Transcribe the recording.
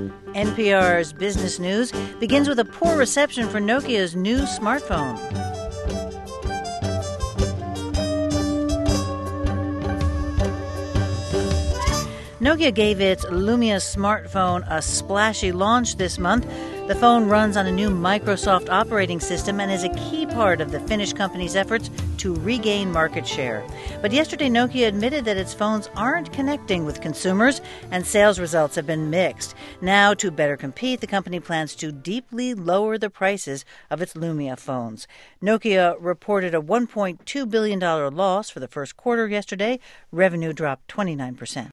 NPR's Business News begins with a poor reception for Nokia's new smartphone. Nokia gave its Lumia smartphone a splashy launch this month. The phone runs on a new Microsoft operating system and is a key part of the Finnish company's efforts to regain market share. But yesterday, Nokia admitted that its phones aren't connecting with consumers, and sales results have been mixed. Now, to better compete, the company plans to deeply lower the prices of its Lumia phones. Nokia reported a $1.2 billion loss for the first quarter yesterday. Revenue dropped 29%.